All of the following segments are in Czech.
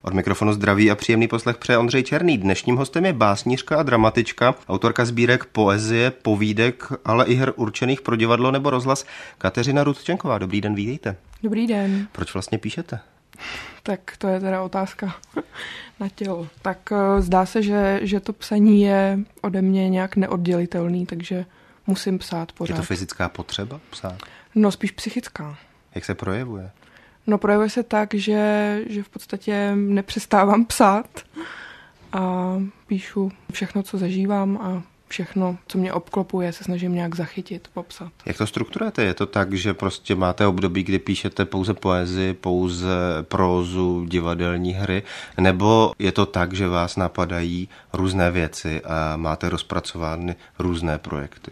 Od mikrofonu zdraví a příjemný poslech přeje Ondřej Černý. Dnešním hostem je básnířka a dramatička, autorka sbírek poezie, povídek, ale i her určených pro divadlo nebo rozhlas Kateřina Rudčenková. Dobrý den, vítejte. Dobrý den. Proč vlastně píšete? Tak to je teda otázka na tělo. Tak zdá se, že to psaní je ode mě nějak neoddělitelný, takže musím psát pořád. Je to fyzická potřeba psát? No spíš psychická. Jak se projevuje? No projevuje se tak, že v podstatě nepřestávám psát a píšu všechno, co zažívám a všechno, co mě obklopuje, se snažím nějak zachytit, popsat. Jak to strukturujete? Je to tak, že prostě máte období, kdy píšete pouze poezii, pouze prózu, divadelní hry, nebo je to tak, že vás napadají různé věci a máte rozpracovány různé projekty?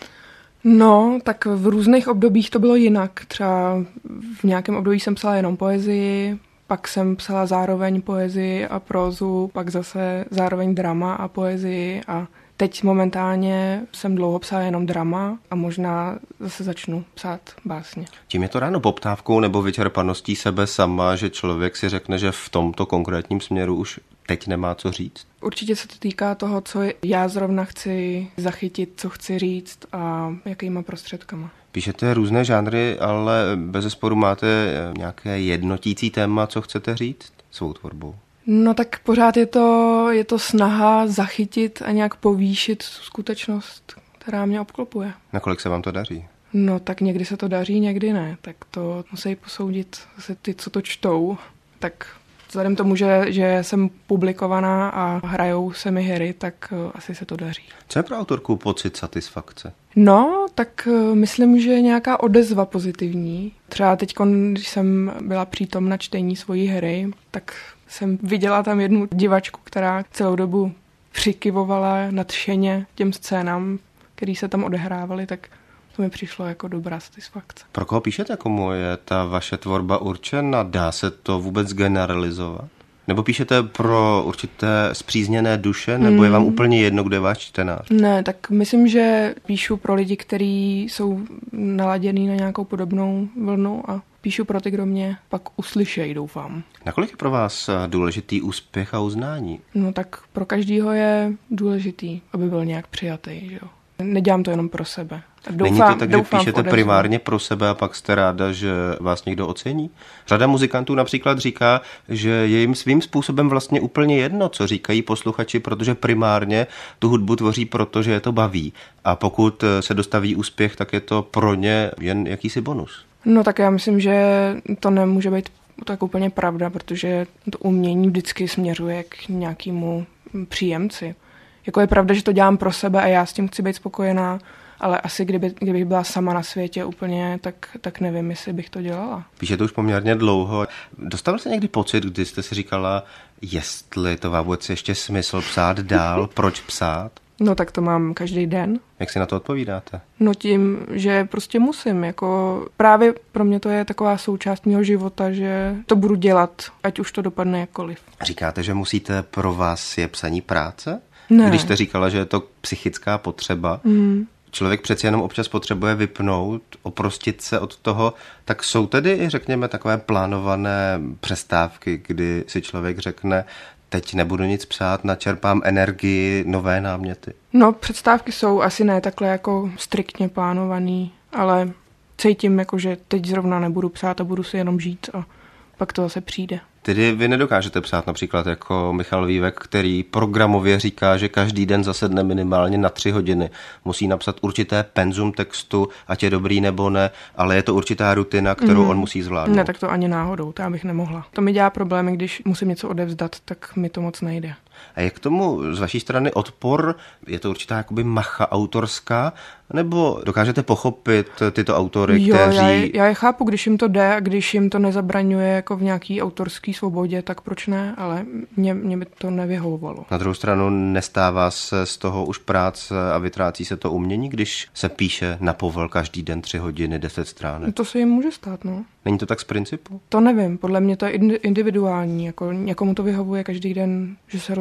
No, tak v různých obdobích to bylo jinak. Třeba v nějakém období jsem psala jenom poezii, pak jsem psala zároveň poezii a prózu, pak zase zároveň drama a poezii a teď momentálně jsem dlouho psala jenom drama a možná zase začnu psát básně. Tím je to ráno poptávkou nebo vyčerpaností sebe sama, že člověk si řekne, že v tomto konkrétním směru už teď nemá co říct? Určitě se to týká toho, co já zrovna chci zachytit, co chci říct a jakýma prostředkama. Píšete různé žánry, ale bezesporu máte nějaké jednotící téma, co chcete říct svou tvorbou? No tak pořád je to snaha zachytit a nějak povýšit skutečnost, která mě obklopuje. Nakolik se vám to daří? No tak někdy se to daří, někdy ne. Tak to musí posoudit zase ty, co to čtou. Tak vzhledem tomu, že jsem publikovaná a hrajou se mi hry, tak asi se to daří. Co je pro autorku pocit satisfakce? No, tak myslím, že nějaká odezva pozitivní. Třeba teď, když jsem byla přítomna čtení svojí hry, tak jsem viděla tam jednu divačku, která celou dobu přikyvovala nadšeně těm scénám, které se tam odehrávaly, tak to mi přišlo jako dobrá satisfakce. Pro koho píšete, komu je ta vaše tvorba určena? Dá se to vůbec generalizovat? Nebo píšete pro určité spřízněné duše, nebo je vám úplně jedno, kdo je váš čtenář? Ne, tak myslím, že píšu pro lidi, kteří jsou naladěný na nějakou podobnou vlnu a píšu pro ty, kdo mě pak uslyšejí, doufám. Nakolik je pro vás důležitý úspěch a uznání? No tak pro každýho je důležitý, aby byl nějak přijatý, že jo. Nedělám to jenom pro sebe. Není to tak, že píšete primárně pro sebe a pak jste ráda, že vás někdo ocení? Řada muzikantů například říká, že je jim svým způsobem vlastně úplně jedno, co říkají posluchači, protože primárně tu hudbu tvoří proto, že je to baví. A pokud se dostaví úspěch, tak je to pro ně jen jakýsi bonus. No tak já myslím, že to nemůže být tak úplně pravda, protože to umění vždycky směřuje k nějakému příjemci. Jako je pravda, že to dělám pro sebe a já s tím chci být spokojená, ale asi kdybych byla sama na světě úplně, tak nevím, jestli bych to dělala. Píšete už poměrně dlouho. Dostal jste někdy pocit, kdy jste si říkala, jestli to má vůbec ještě smysl psát dál, proč psát? No tak to mám každý den. Jak si na to odpovídáte? No tím, že prostě musím. Jako právě pro mě to je taková součást mého života, že to budu dělat, ať už to dopadne jakkoliv. Říkáte, že musíte, pro vás je psaní práce? Ne. Když jste říkala, že je to psychická potřeba, člověk přeci jenom občas potřebuje vypnout, oprostit se od toho, tak jsou tedy, řekněme, takové plánované přestávky, kdy si člověk řekne, teď nebudu nic psát, načerpám energii, nové náměty. No, přestávky jsou asi ne takhle jako striktně plánovaný, ale cítím, jako, že teď zrovna nebudu psát a budu si jenom žít a pak to zase přijde. Tedy vy nedokážete psát například jako Michal Vívek, který programově říká, že každý den zasedne minimálně na 3 hodiny. Musí napsat určité penzum textu, ať je dobrý nebo ne, ale je to určitá rutina, kterou on musí zvládnout. Ne, tak to ani náhodou, to já bych nemohla. To mi dělá problémy, když musím něco odevzdat, tak mi to moc nejde. A je k tomu z vaší strany odpor? Je to určitá jakoby macha autorská? Nebo dokážete pochopit tyto autory, kteří... Já je chápu, když jim to jde a když jim to nezabraňuje jako v nějaký autorský svobodě, tak proč ne? Ale mě by to nevyhovovalo. Na druhou stranu nestává se z toho už práce a vytrácí se to umění, když se píše na povel každý den 3 hodiny, 10 stránek? To se jim může stát, no. Není to tak z principu? To nevím, podle mě to je individuální, jako někomu to vyhovuje každý den, že se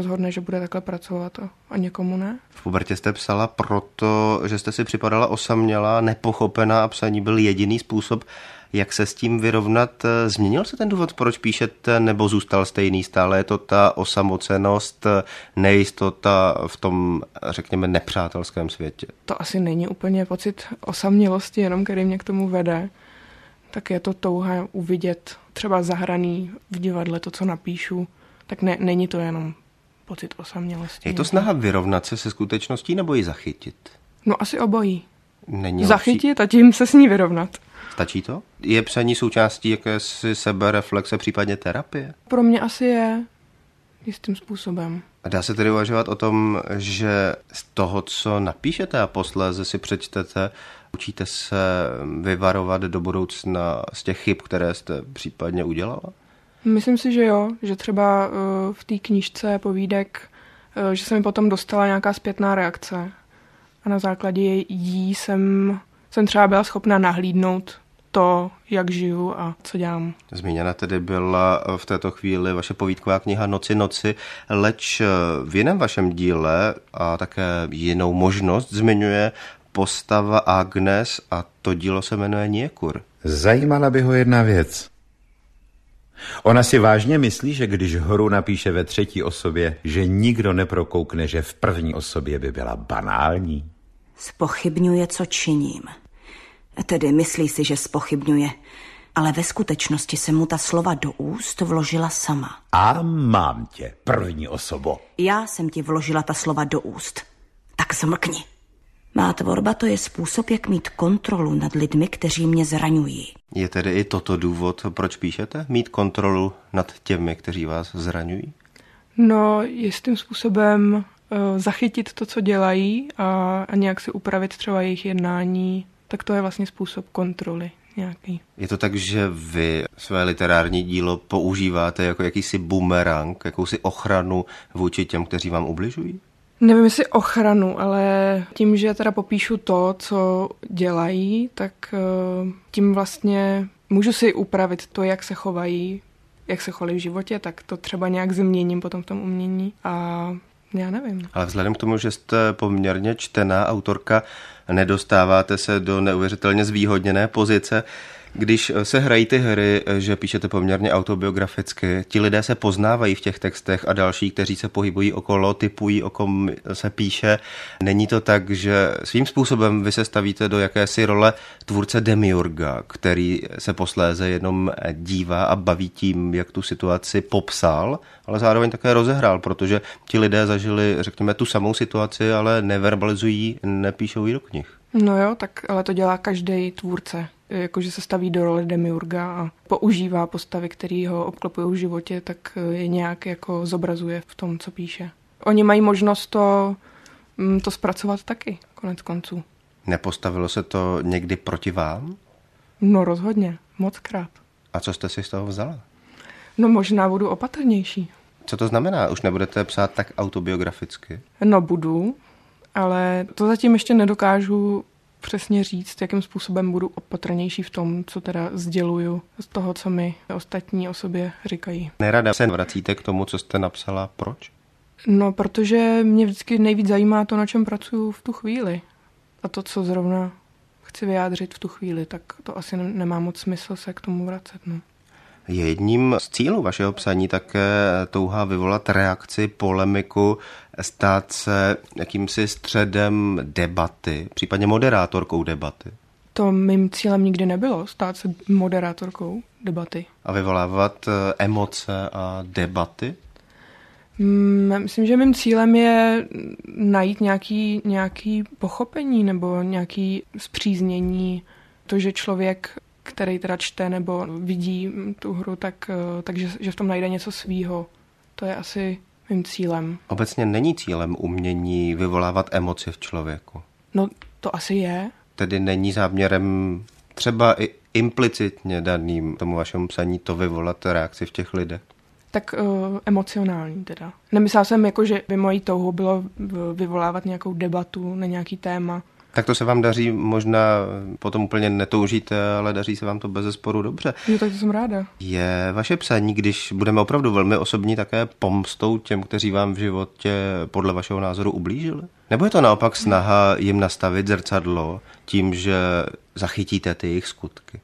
rozhodne, že bude takhle pracovat a někomu ne. V pubertě jste psala proto, že jste si připadala osamělá, nepochopená a psaní byl jediný způsob, jak se s tím vyrovnat. Změnil se ten důvod, proč píšete, nebo zůstal stejný? Stále je to ta osamocenost, nejistota v tom, řekněme, nepřátelském světě? To asi není úplně pocit osamělosti, jenom který mě k tomu vede. Tak je to touha uvidět třeba zahraný v divadle to, co napíšu. Tak není to jenom pocit osamělosti. Je to snaha vyrovnat se skutečností nebo ji zachytit? No asi obojí. Není zachytit a tím se s ní vyrovnat. Stačí to? Je psaní součástí jakési sebereflexe, případně terapie? Pro mě asi je jistým způsobem. Dá se tedy uvažovat o tom, že z toho, co napíšete a posléze si přečtete, učíte se vyvarovat do budoucna z těch chyb, které jste případně udělala? Myslím si, že jo, že třeba v té knížce povídek, že se mi potom dostala nějaká zpětná reakce a na základě jí jsem třeba byla schopna nahlídnout to, jak žiju a co dělám. Zmíněna tedy byla v této chvíli vaše povídková kniha Noci, leč v jiném vašem díle a také jinou možnost zmiňuje postava Agnes a to dílo se jmenuje Niekur. Zajímala by ho jedna věc. Ona si vážně myslí, že když hru napíše ve třetí osobě, že nikdo neprokoukne, že v první osobě by byla banální? Zpochybňuje, co činím. Tedy myslí si, že zpochybňuje, ale ve skutečnosti se mu ta slova do úst vložila sama. A mám tě, první osobo. Já jsem ti vložila ta slova do úst. Tak zmlkni. Má tvorba to je způsob, jak mít kontrolu nad lidmi, kteří mě zraňují. Je tedy i toto důvod, proč píšete? Mít kontrolu nad těmi, kteří vás zraňují? No, jistým způsobem zachytit to, co dělají a nějak si upravit třeba jejich jednání. Tak to je vlastně způsob kontroly nějaký. Je to tak, že vy své literární dílo používáte jako jakýsi bumerang, jakousi ochranu vůči těm, kteří vám ubližují? Nevím, jestli ochranu, ale tím, že teda popíšu to, co dělají, tak tím vlastně můžu si upravit to, jak se chovají, jak se chovají v životě, tak to třeba nějak změním potom v tom umění a já nevím. Ale vzhledem k tomu, že jste poměrně čtená autorka, nedostáváte se do neuvěřitelně zvýhodněné pozice, když se hrají ty hry, že píšete poměrně autobiograficky, ti lidé se poznávají v těch textech a další, kteří se pohybují okolo, typují, o kom se píše. Není to tak, že svým způsobem vy se stavíte do jakési role tvůrce demiurga, který se posléze jenom dívá a baví tím, jak tu situaci popsal, ale zároveň také rozehrál, protože ti lidé zažili, řekněme, tu samou situaci, ale neverbalizují, nepíšou ji do knih. No jo, tak ale to dělá každý tvůrce. Jakože se staví do role demiurga a používá postavy, které ho obklopují v životě, tak je nějak jako zobrazuje v tom, co píše. Oni mají možnost to zpracovat taky, konec konců. Nepostavilo se to někdy proti vám? No rozhodně, mockrát. A co jste si z toho vzala? No možná budu opatrnější. Co to znamená? Už nebudete psát tak autobiograficky? No budu, ale to zatím ještě nedokážu přesně říct, jakým způsobem budu opatrnější v tom, co teda sděluju z toho, co mi ostatní o sobě říkají. Nerada se vracíte k tomu, co jste napsala. Proč? No, protože mě vždycky nejvíc zajímá to, na čem pracuju v tu chvíli. A to, co zrovna chci vyjádřit v tu chvíli, tak to asi nemá moc smysl se k tomu vracet. No. Je jedním z cílů vašeho psaní také touha vyvolat reakci, polemiku, stát se jakýmsi středem debaty, případně moderátorkou debaty. To mým cílem nikdy nebylo, stát se moderátorkou debaty. A vyvolávat emoce a debaty? Myslím, že mým cílem je najít nějaký pochopení nebo nějaký zpříznění. To, že člověk, který teda čte nebo vidí tu hru, takže že v tom najde něco svýho. To je asi mým cílem. Obecně není cílem umění vyvolávat emoci v člověku? No, to asi je. Tedy není záměrem třeba i implicitně daným tomu vašemu psaní to vyvolat reakci v těch lidech? Tak emocionální teda. Nemyslela jsem, jako, že by mojí touhou bylo vyvolávat nějakou debatu na nějaký téma. Tak to se vám daří, možná potom úplně netoužíte, ale daří se vám to bezesporu dobře. Jo, tak to jsem ráda. Je vaše psaní, když budeme opravdu velmi osobní, také pomstou těm, kteří vám v životě podle vašeho názoru ublížili? Nebo je to naopak snaha jim nastavit zrcadlo tím, že zachytíte ty jejich skutky?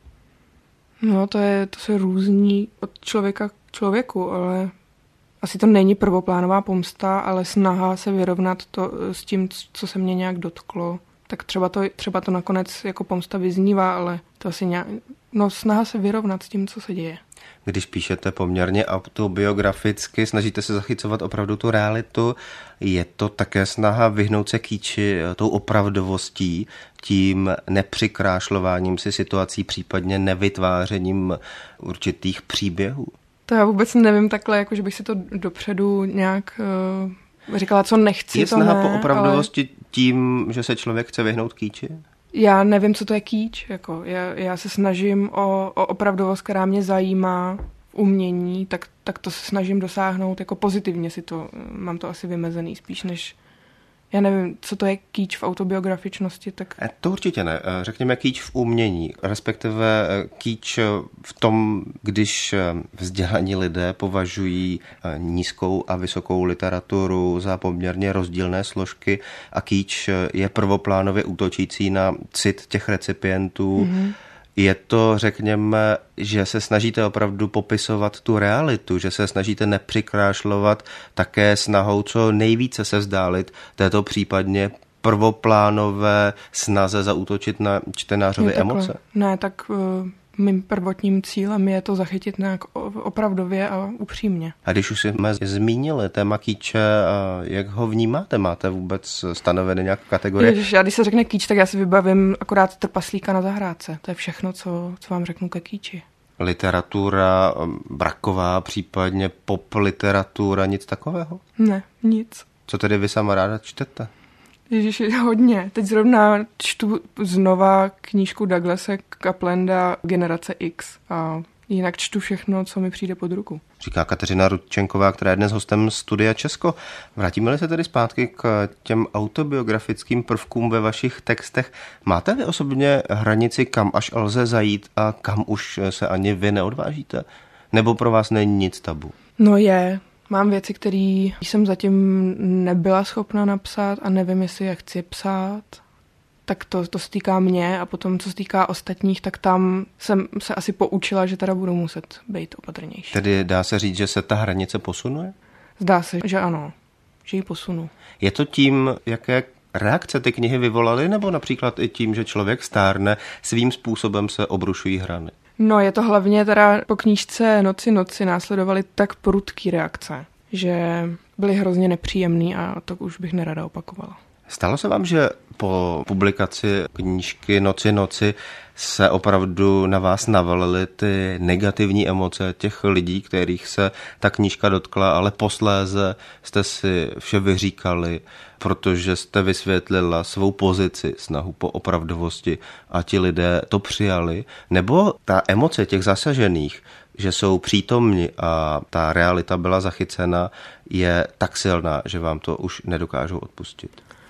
No, to se různí od člověka k člověku, ale asi to není prvoplánová pomsta, ale snaha se vyrovnat s tím, co se mě nějak dotklo. Tak třeba to nakonec jako pomsta vyznívá, ale to asi snaha se vyrovnat s tím, co se děje. Když píšete poměrně autobiograficky, snažíte se zachycovat opravdu tu realitu, je to také snaha vyhnout se kýči tou opravdovostí, tím nepřikrášlováním si situací, případně nevytvářením určitých příběhů? To já vůbec nevím takhle, jako že bych si to dopředu nějak říkala, co nechci. Je snaha po opravdovosti tím, že se člověk chce vyhnout kýči? Já nevím, co to je kýč. Jako já se snažím o opravdovost, která mě zajímá v umění, tak to se snažím dosáhnout jako pozitivně mám to asi vymezený spíš než. Já nevím, co to je kýč v autobiografičnosti, tak. To určitě ne. Řekněme kýč v umění, respektive kýč v tom, když vzdělaní lidé považují nízkou a vysokou literaturu za poměrně rozdílné složky a kýč je prvoplánově útočící na cit těch recipientů. Mm-hmm. Je to, řekněme, že se snažíte opravdu popisovat tu realitu, že se snažíte nepřikrášlovat také snahou co nejvíce se vzdálit této případně prvoplánové snaze zaútočit na čtenářovy emoce? Ne, tak mým prvotním cílem je to zachytit nějak opravdově a upřímně. A když už jsme zmínili téma kýče, jak ho vnímáte? Máte vůbec stanovené nějaké kategorie? Ježiš, já když se řekne kýč, tak já si vybavím akorát trpaslíka na zahrádce. To je všechno, co vám řeknu ke kýči. Literatura braková, případně pop literatura, nic takového? Ne, nic. Co tedy vy sama ráda čtete? Ježiši, hodně. Teď zrovna čtu znova knížku Douglase Caplanda Generace X a jinak čtu všechno, co mi přijde pod ruku. Říká Kateřina Rudčenková, která je dnes hostem Studia Česko. Vrátíme-li se tedy zpátky k těm autobiografickým prvkům ve vašich textech. Máte vy osobně hranici, kam až lze zajít a kam už se ani vy neodvážíte? Nebo pro vás není nic tabu? No Mám věci, které jsem zatím nebyla schopna napsat a nevím, jestli je chci psát. Tak to se týká mě a potom, co se týká ostatních, tak tam jsem se asi poučila, že teda budu muset být opatrnější. Tedy dá se říct, že se ta hranice posunuje? Zdá se, že ano, že ji posunu. Je to tím, jaké reakce ty knihy vyvolaly, nebo například i tím, že člověk stárne, svým způsobem se obrušují hrany? No, je to hlavně teda po knížce Noci následovaly tak prudký reakce, že byly hrozně nepříjemný a to už bych nerada opakovala. Stalo se vám, že po publikaci knížky Noci se opravdu na vás navalily ty negativní emoce těch lidí, kterých se ta knížka dotkla, ale posléze jste si vše vyříkali, protože jste vysvětlila svou pozici, snahu po opravdovosti a ti lidé to přijali? Nebo ta emoce těch zasažených, že jsou přítomni a ta realita byla zachycena, je tak silná, že vám to už nedokážou odpustit?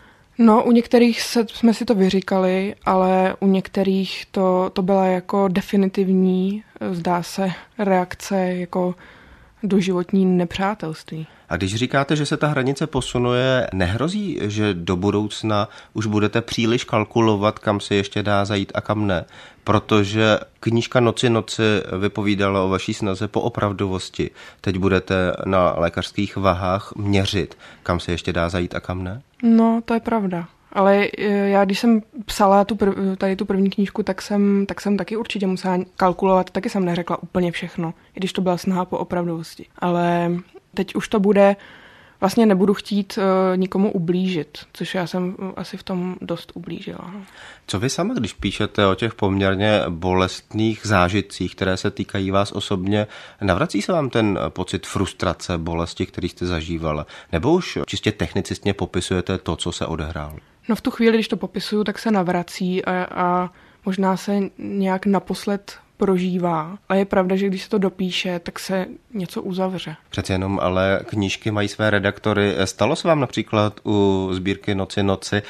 No, u některých jsme si to vyříkali, ale u některých to byla jako definitivní, zdá se, reakce jako doživotní nepřátelství. A když říkáte, že se ta hranice posunuje, nehrozí, že do budoucna už budete příliš kalkulovat, kam se ještě dá zajít a kam ne? Protože knížka Noci vypovídala o vaší snaze po opravdovosti. Teď budete na lékařských vahách měřit, kam se ještě dá zajít a kam ne? No, to je pravda. Ale já, když jsem psala tady tu první knížku, tak jsem taky určitě musela kalkulovat. Taky jsem neřekla úplně všechno, i když to byla snaha po opravdovosti. Ale teď už to bude, vlastně nebudu chtít nikomu ublížit, což já jsem asi v tom dost ublížila. No. Co vy sama, když píšete o těch poměrně bolestných zážitcích, které se týkají vás osobně, navrací se vám ten pocit frustrace, bolesti, který jste zažívala? Nebo už čistě technicistně popisujete to, co se odehrálo? No v tu chvíli, když to popisuju, tak se navrací a možná se nějak naposled prožívá. A je pravda, že když se to dopíše, tak se něco uzavře. Přece jenom, ale knížky mají své redaktory. Stalo se vám například u sbírky Noci,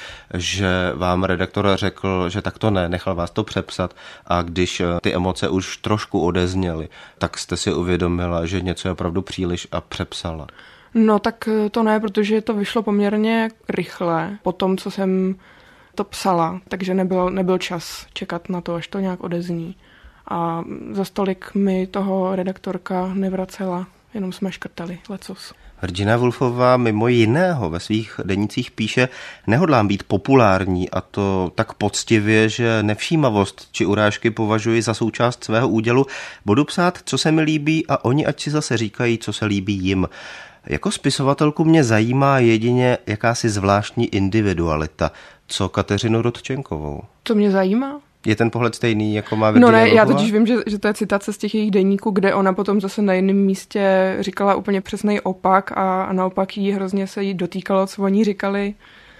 že vám redaktor řekl, že tak to ne, nechal vás to přepsat a když ty emoce už trošku odezněly, tak jste si uvědomila, že něco je opravdu příliš a přepsala? No tak to ne, protože to vyšlo poměrně rychle po tom, co jsem to psala, takže nebyl čas čekat na to, až to nějak odezní. A za stolik mi toho redaktorka nevracela, jenom jsme škrtali lecos. Virginia Woolfová mimo jiného ve svých denících píše: nehodlám být populární, a to tak poctivě, že nevšímavost či urážky považuji za součást svého údělu. Budu psát, co se mi líbí, a oni ať si zase říkají, co se líbí jim. Jako spisovatelku mě zajímá jedině jakási zvláštní individualita. Co Kateřinu Rodčenkovou? Co mě zajímá? Je ten pohled stejný, jako má Virginia Woolfová? Já totiž vím, že to je citace z těch jejich deníků, kde ona potom zase na jiném místě říkala úplně přesný opak a naopak hrozně se jí dotýkalo, co oni říkali.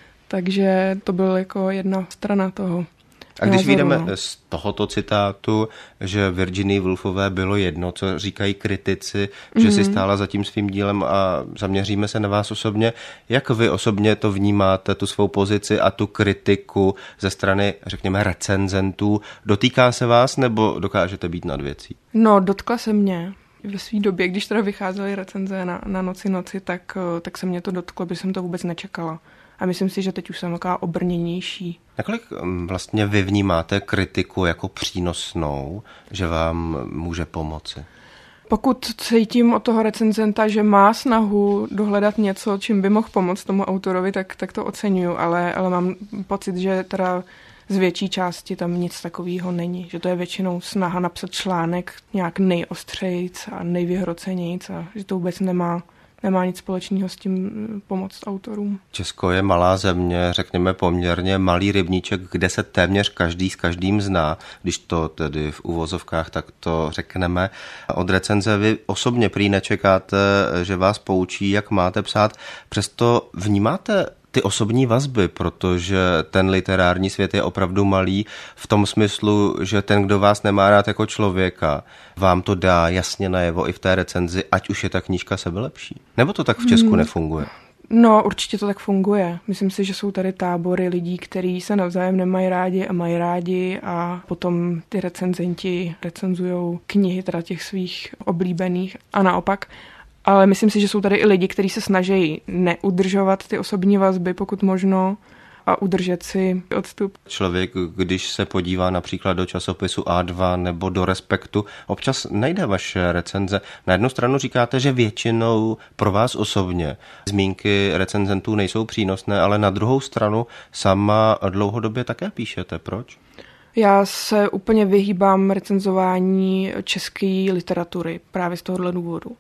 Takže to byl jako jedna strana toho. A když vyjdeme z tohoto citátu, že Virginii Woolfové bylo jedno, co říkají kritici, že si stála za tím svým dílem, a zaměříme se na vás osobně, jak vy osobně to vnímáte, tu svou pozici a tu kritiku ze strany, řekněme, recenzentů? Dotýká se vás, nebo dokážete být nad věcí? No, dotkla se mě. Ve své době, když teda vycházely recenze na Noci, tak se mě to dotklo, by jsem to vůbec nečekala. A myslím si, že teď už jsem taková obrněnější. Nakolik vlastně vy vnímáte kritiku jako přínosnou, že vám může pomoci? Pokud cítím od toho recenzenta, že má snahu dohledat něco, čím by mohl pomoct tomu autorovi, tak to oceňuju, ale mám pocit, že teda z větší části tam nic takového není. Že to je většinou snaha napsat článek nějak nejostřejc a nejvyhrocenějc a že to vůbec nemá nic společného s tím pomoct autorům. Česko je malá země, řekněme poměrně malý rybníček, kde se téměř každý s každým zná, když to tedy v uvozovkách tak to řekneme. Od recenze vy osobně prý nečekáte, že vás poučí, jak máte psát, přesto vnímáte ty osobní vazby, protože ten literární svět je opravdu malý v tom smyslu, že ten, kdo vás nemá rád jako člověka, vám to dá jasně najevo i v té recenzi, ať už je ta knížka sebelepší. Nebo to tak v Česku nefunguje? No, určitě to tak funguje. Myslím si, že jsou tady tábory lidí, kteří se navzájem nemají rádi a mají rádi, a potom ty recenzenti recenzujou knihy teda těch svých oblíbených a naopak. Ale myslím si, že jsou tady i lidi, kteří se snaží neudržovat ty osobní vazby, pokud možno, a udržet si odstup. Člověk, když se podívá například do časopisu A2 nebo do Respektu, občas najde vaše recenze. Na jednu stranu říkáte, že většinou pro vás osobně zmínky recenzentů nejsou přínosné, ale na druhou stranu sama dlouhodobě také píšete. Proč? Já se úplně vyhýbám recenzování české literatury právě z tohohle důvodu.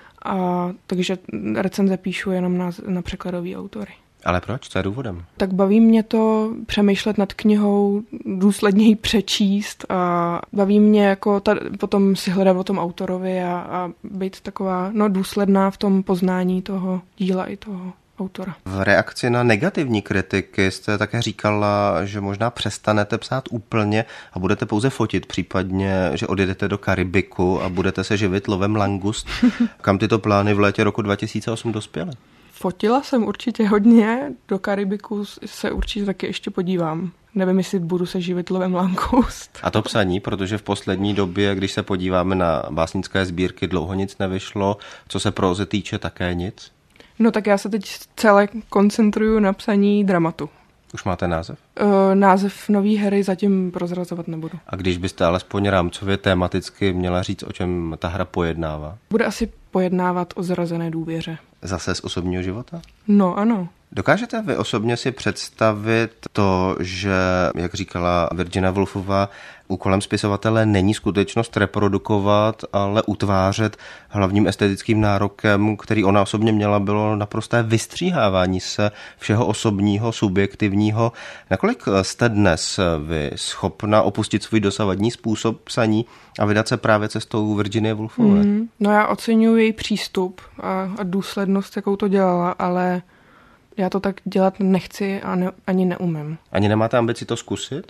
Takže recenze píšu jenom na překladové autory. Ale proč? Co je důvodem? Tak baví mě to přemýšlet nad knihou, důsledně ji přečíst, a baví mě jako potom si hledat o tom autorovi a být taková důsledná v tom poznání toho díla i toho autora. V reakci na negativní kritiky jste také říkala, že možná přestanete psát úplně a budete pouze fotit, případně, že odjedete do Karibiku a budete se živit lovem langust. Kam tyto plány v létě roku 2008 dospěly? Fotila jsem určitě hodně, do Karibiku se určitě taky ještě podívám. Nevím, jestli budu se živit lovem langust. A to psaní, protože v poslední době, když se podíváme na básnické sbírky, dlouho nic nevyšlo, co se prózy týče, také nic? No tak já se teď celé koncentruju na psaní dramatu. Už máte název? Název nový hry zatím prozrazovat nebudu. A když byste alespoň rámcově tematicky měla říct, o čem ta hra pojednává? Bude asi pojednávat o zrazené důvěře. Zase z osobního života? No, ano. Dokážete vy osobně si představit to, že, jak říkala Virginia Woolfová, úkolem spisovatele není skutečnost reprodukovat, ale utvářet? Hlavním estetickým nárokem, který ona osobně měla, bylo naprosté vystříhávání se všeho osobního, subjektivního. Nakolik jste dnes vy schopna opustit svůj dosavadní způsob psaní a vydat se právě cestou Virginie Woolfové? No já oceňuji její přístup a důslednost, jakou to dělala, ale já to tak dělat nechci a ani neumím. Ani nemáte ambici to zkusit?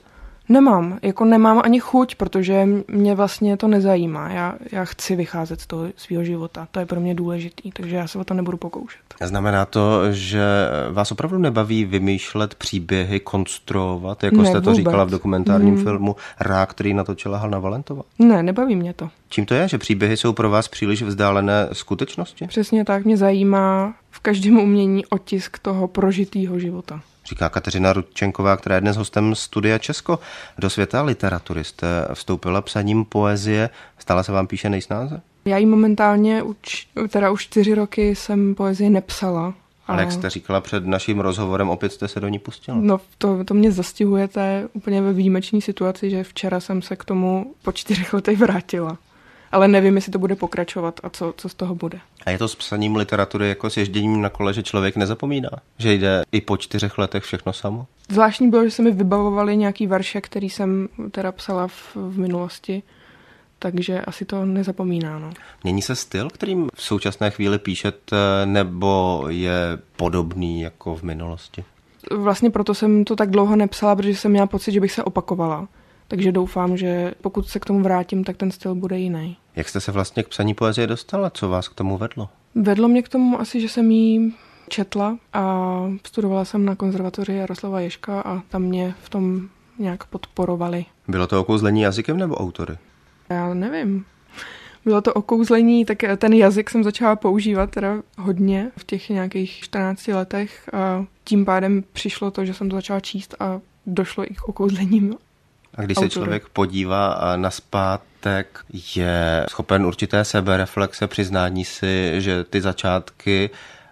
Nemám ani chuť, protože mě vlastně to nezajímá. Já chci vycházet z toho svého života, to je pro mě důležitý, takže já se o to nebudu pokoušet. Znamená to, že vás opravdu nebaví vymýšlet příběhy, konstruovat, jako jste to říkala v dokumentárním filmu Rák, který natočila Hana Valentová? Ne, nebaví mě to. Čím to je, že příběhy jsou pro vás příliš vzdálené skutečnosti? Přesně tak, mě zajímá v každém umění otisk toho prožitého života. Říká Kateřina Rudčenková, která je dnes hostem Studia Česko. Do světa literatury jste vstoupila psaním poezie. Stále se vám píše nejsnáze? Já ji momentálně už 4 roky jsem poezii nepsala. Ale jak jste říkala před naším rozhovorem, opět jste se do ní pustila. No to mě zastihujete úplně ve výjimečné situaci, že včera jsem se k tomu po 4 letech vrátila. Ale nevím, jestli to bude pokračovat a co z toho bude. A je to s psaním literatury jako s ježděním na kole, že člověk nezapomíná? Že jde i po 4 letech všechno samo? Zvláštní bylo, že se mi vybavovaly nějaký verše, který jsem teda psala v minulosti, takže asi to nezapomíná. No. Mění se styl, kterým v současné chvíli píšete, nebo je podobný jako v minulosti? Vlastně proto jsem to tak dlouho nepsala, protože jsem měla pocit, že bych se opakovala. Takže doufám, že pokud se k tomu vrátím, tak ten styl bude jiný. Jak jste se vlastně k psaní poezie dostala? Co vás k tomu vedlo? Vedlo mě k tomu asi, že jsem ji četla a studovala jsem na konzervatoři Jaroslava Ježka a tam mě v tom nějak podporovali. Bylo to okouzlení jazykem nebo autory? Já nevím. Bylo to okouzlení, tak ten jazyk jsem začala používat teda hodně v těch nějakých 14 letech a tím pádem přišlo to, že jsem to začala číst a došlo i k okouzlením. A když se člověk podívá nazpátek, je schopen určité sebereflexe, přiznání si, že ty začátky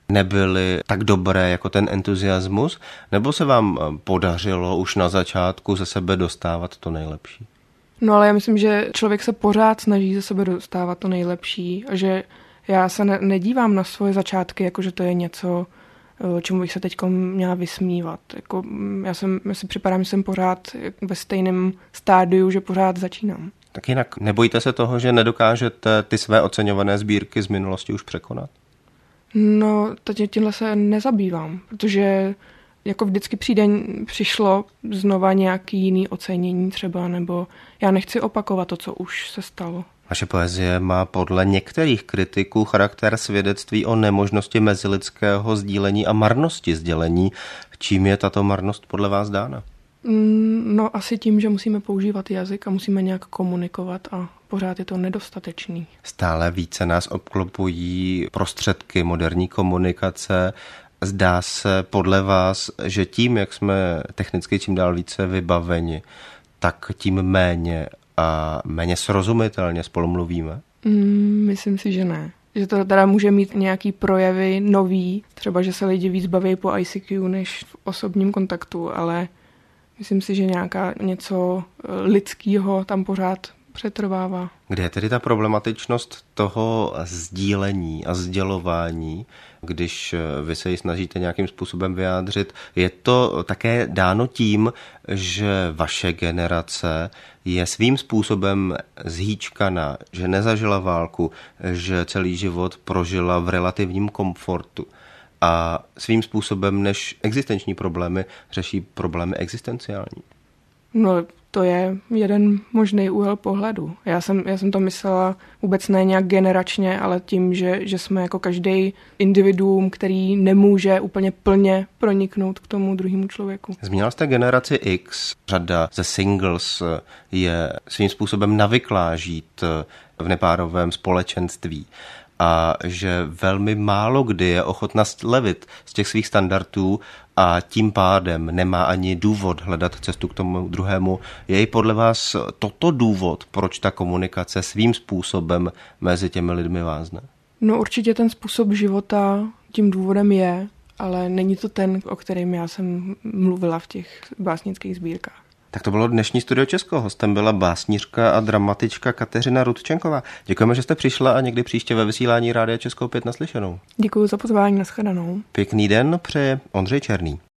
nebyly tak dobré jako ten entuziasmus, nebo se vám podařilo už na začátku ze sebe dostávat to nejlepší? No ale já myslím, že člověk se pořád snaží ze sebe dostávat to nejlepší a že já se nedívám na svoje začátky, jako že to je něco, čemu bych se teď měla vysmívat. Jako, já si připadám, že jsem pořád ve stejném stádiu, že pořád začínám. Tak jinak nebojíte se toho, že nedokážete ty své oceňované sbírky z minulosti už překonat? No, tímhle se nezabývám, protože jako vždycky přišlo znova nějaký jiný ocenění třeba, nebo já nechci opakovat to, co už se stalo. Vaše poezie má podle některých kritiků charakter svědectví o nemožnosti mezilidského sdílení a marnosti sdělení. Čím je tato marnost podle vás dána? No asi tím, že musíme používat jazyk a musíme nějak komunikovat a pořád je to nedostatečný. Stále více nás obklopují prostředky moderní komunikace. Zdá se podle vás, že tím, jak jsme technicky čím dál více vybaveni, tak tím méně a méně srozumitelně spolu mluvíme? Myslím si, že ne. Že to teda může mít nějaký projevy nový, třeba, že se lidi víc baví po ICQ než v osobním kontaktu, ale myslím si, že něco lidského tam pořád přetrvává. Kde je tedy ta problematičnost toho sdílení a sdělování, když vy se ji snažíte nějakým způsobem vyjádřit? Je to také dáno tím, že vaše generace je svým způsobem zhýčkaná, že nezažila válku, že celý život prožila v relativním komfortu a svým způsobem než existenční problémy řeší problémy existenciální? No, to je jeden možný úhel pohledu. Já jsem to myslela vůbec ne nějak generačně, ale tím, že jsme jako každý individuum, který nemůže úplně plně proniknout k tomu druhému člověku. Zmínila jste generaci X. Řada ze singles je svým způsobem navyklá žít v nepárovém společenství a že velmi málo kdy je ochotna slevit z těch svých standardů a tím pádem nemá ani důvod hledat cestu k tomu druhému. Je podle vás toto důvod, proč ta komunikace svým způsobem mezi těmi lidmi vázne? No určitě ten způsob života tím důvodem je, ale není to ten, o kterém já jsem mluvila v těch básnických sbírkách. Tak to bylo dnešní Studio Česko. Hostem byla básnířka a dramatička Kateřina Rudčenková. Děkujeme, že jste přišla a někdy příště ve vysílání Rádia Česko opět naslyšenou. Děkuji za pozvání, nashledanou. Pěkný den přeje Ondřej Černý.